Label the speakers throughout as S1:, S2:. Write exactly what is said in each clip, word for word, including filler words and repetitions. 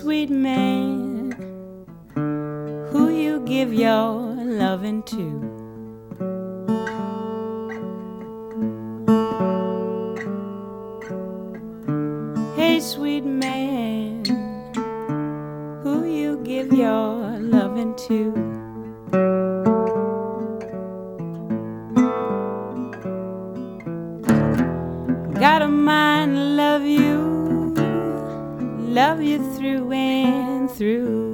S1: sweet man, who you give your loving to. Hey, sweet man, who you give your loving to. Got a mind to love you, love you through and through.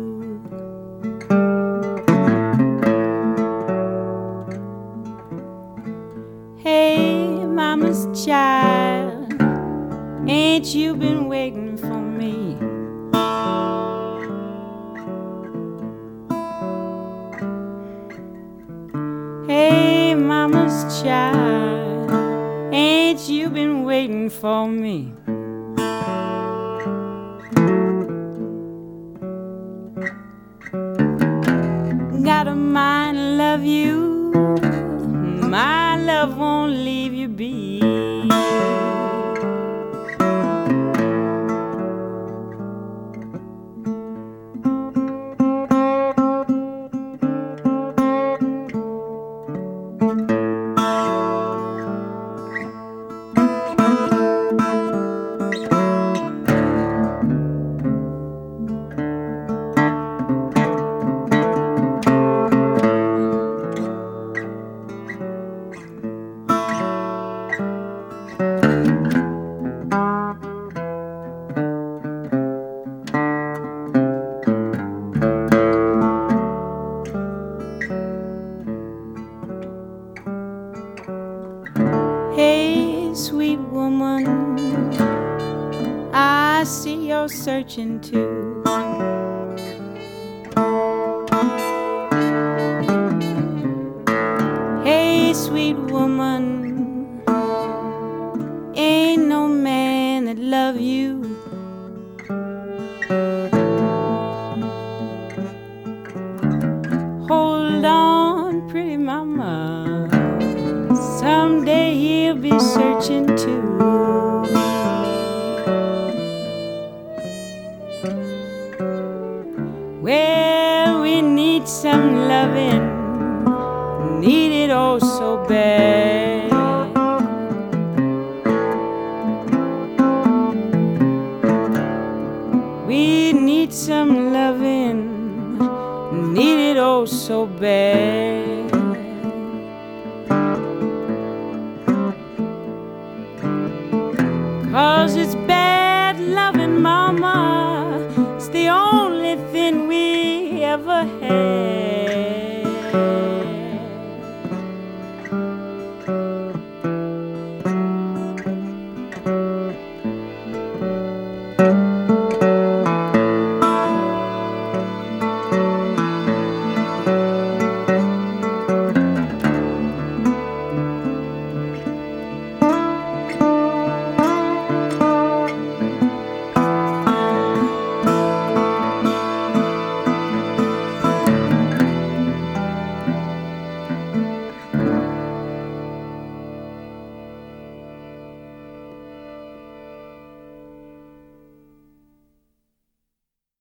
S1: Hey, mama's child, ain't you been waiting for me? Hey, mama's child, ain't you been waiting for me? Got a mind to love you, my love won't leave you be. Hey, sweet woman, I see you're searching too. Hey, sweet woman, ain't no man that love you. Hold on, pretty mama, someday he'll be searching too. Well, we need some loving, need it oh so bad. We need some loving, need it oh so bad. Cause it's bad loving, mama, it's the only thing we ever had.